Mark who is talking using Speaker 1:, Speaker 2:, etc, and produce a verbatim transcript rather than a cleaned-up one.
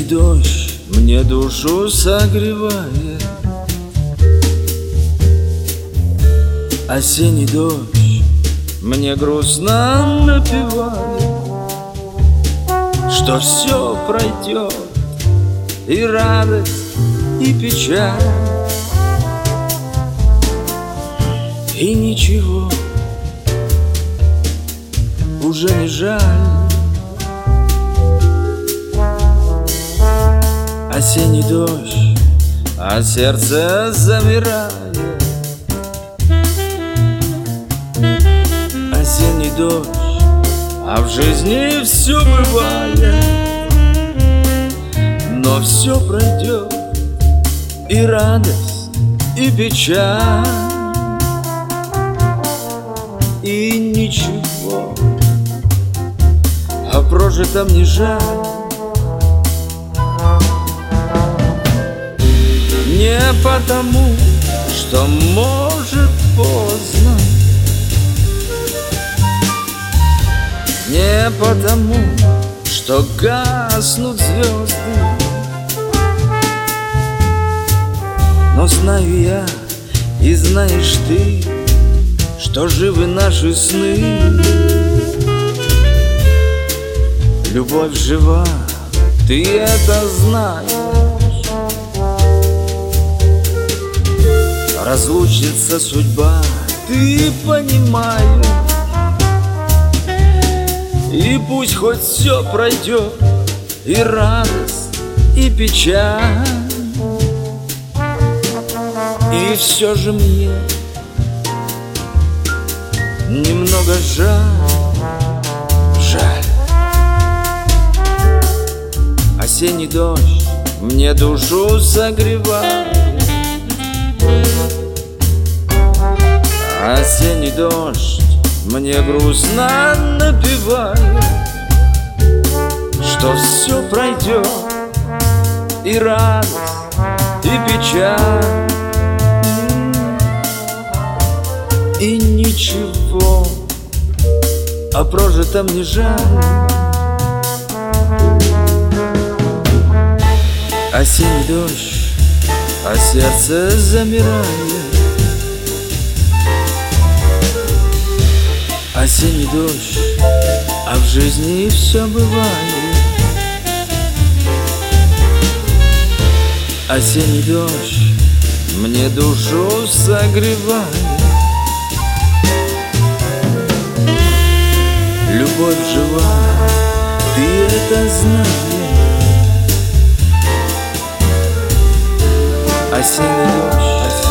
Speaker 1: дождь мне душу согревает, осенний дождь мне грустно напевает, что все пройдет, и радость, и печаль, и ничего уже не жаль. Осенний дождь, а сердце замирает. Осенний дождь, а в жизни все бывает, но все пройдет, и радость, и печаль, и ничего о прожитом не жаль. Не потому, что может поздно, не потому, что гаснут звезды, но знаю я, и знаешь ты, что живы наши сны. Любовь жива, ты это знаешь. Разлучница судьба, ты понимаешь. И пусть хоть все пройдет, и радость, и печаль, и все же мне немного жаль, жаль. Осенний дождь мне душу согревает, осенний дождь мне грустно напевает, что все пройдет, и радость, и печаль, и ничего о прожитом не жаль. Осенний дождь, а сердце замирает. Осенний дождь, а в жизни все бывает. Осенний дождь мне душу согревает. Любовь жива, ты это знаешь. Осенний дождь.